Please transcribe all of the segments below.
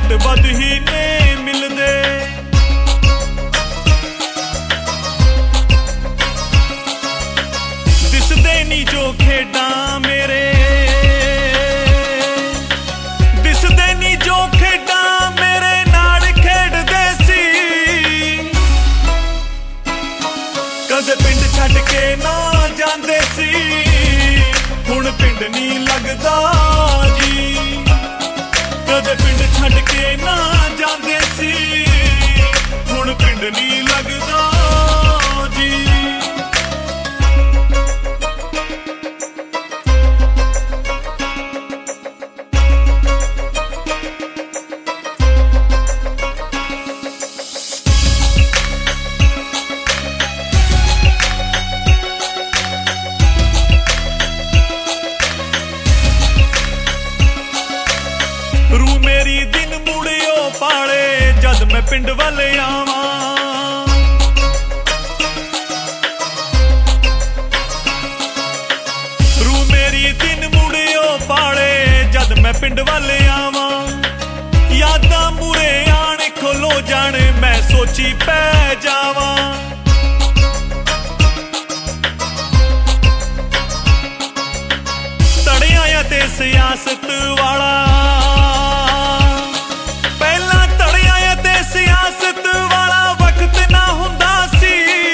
घट वध ही ने मिलदे। दिसदे नी जो खेडां मेरे, दिसदे नी जो खेडां मेरे नाल खेडदे सी। कदे पिंड छड्ड के ना जांदे सी, हुण पिंड नी लगदा जी। कदे पिंड छड्ड के ना जांदे सी, हुण पिंड नी लगदा जी। रू मेरी दिन मुड़ियो पाले जद मैं पिंड वाले आवां। रू मेरी दिन मुड़ियो पाले जद मैं पिंड वाले आवां। यादां मुरे आण खोलो जाने मैं सोची पै जावां। तड़िया ते सियासत वाला, सियासत वाला वक्त ना हुंदा सी।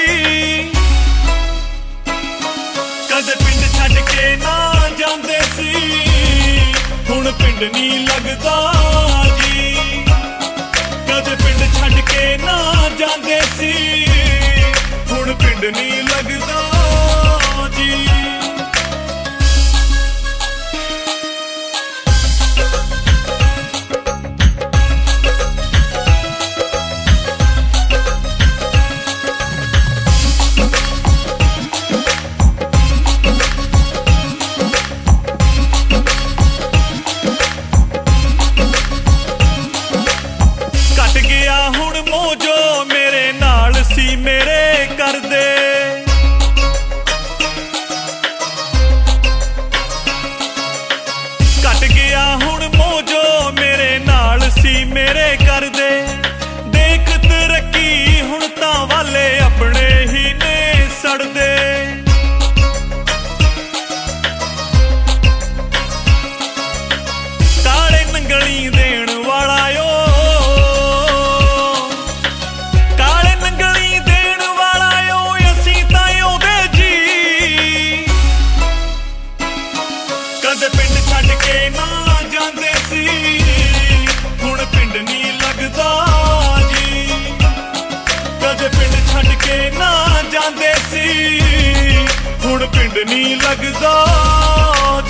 कदे पिंड छड्ड के ना जांदे सी, हुण पिंड नी लगदा जी। कदे पिंड छड्ड के ना जांदे सी, हुण पिंड नी लगदा जी। हुण मोजो मेरे नाल सी मेरे करदे। कट गया हुण मोजो मेरे नाल सी मेरे करदे। देख तरक्की हुण तां वाले अपने ही ने सड़दे। काले नंगली देण वाला यो, कदे पिंड छड्ड के ना जांदे सी, हुण पिंड नी लगदा जी। कदे पिंड छड्ड के ना जांदे सी, हुण पिंड नी लगदा